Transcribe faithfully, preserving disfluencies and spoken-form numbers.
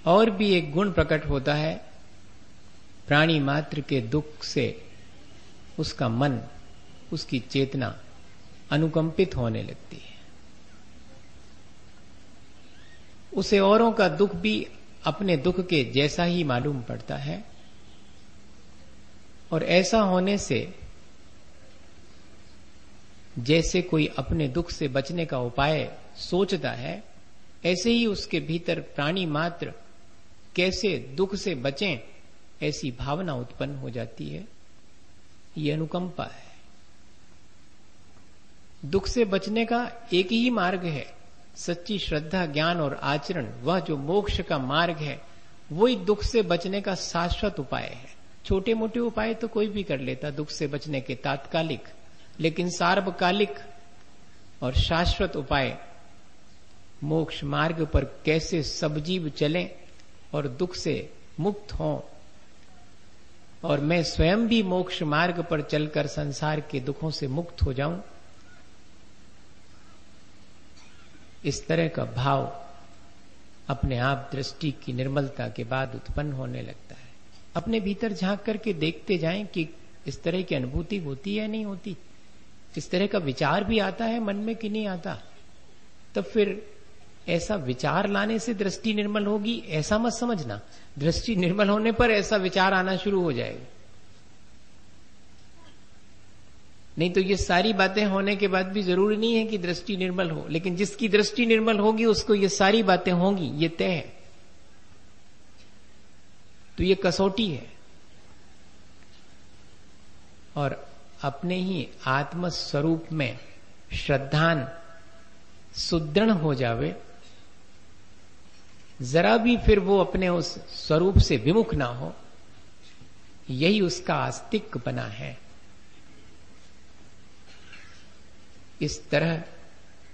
और भी एक गुण प्रकट होता है, प्राणी मात्र के दुख से उसका मन, उसकी चेतना अनुकंपित होने लगती है। उसे औरों का दुख भी अपने दुख के जैसा ही मालूम पड़ता है, और ऐसा होने से जैसे कोई अपने दुख से बचने का उपाय सोचता है, ऐसे ही उसके भीतर प्राणी मात्र कैसे दुख से बचें, ऐसी भावना उत्पन्न हो जाती है। ये अनुकंपा है। दुख से बचने का एक ही मार्ग है, सच्ची श्रद्धा, ज्ञान और आचरण। वह जो मोक्ष का मार्ग है, वही दुख से बचने का शाश्वत उपाय है। छोटे मोटे उपाय तो कोई भी कर लेता दुख से बचने के, तात्कालिक, लेकिन सार्वकालिक और शाश्वत उपाय मोक्ष मार्ग पर कैसे सब जीव चलें और दुख से मुक्त हों, और मैं स्वयं भी मोक्ष मार्ग पर चलकर संसार के दुखों से मुक्त हो जाऊं, इस तरह का भाव अपने आप दृष्टि की निर्मलता के बाद उत्पन्न होने लगता है। अपने भीतर झांक करके देखते जाएं कि इस तरह की अनुभूति होती है नहीं होती, इस तरह का विचार भी आता है मन में कि नहीं आता। तब फिर ऐसा विचार लाने से दृष्टि निर्मल होगी ऐसा मत समझना, दृष्टि निर्मल होने पर ऐसा विचार आना शुरू हो जाएगा। नहीं तो ये सारी बातें होने के बाद भी जरूरी नहीं है कि दृष्टि निर्मल हो, लेकिन जिसकी दृष्टि निर्मल होगी उसको ये सारी बातें होंगी, ये तय है। तो ये कसौटी है। और अपने ही आत्म स्वरूप में श्रद्धान सुदृढ़ हो जावे, जरा भी फिर वो अपने उस स्वरूप से विमुख ना हो, यही उसका आस्तिक बना है। इस तरह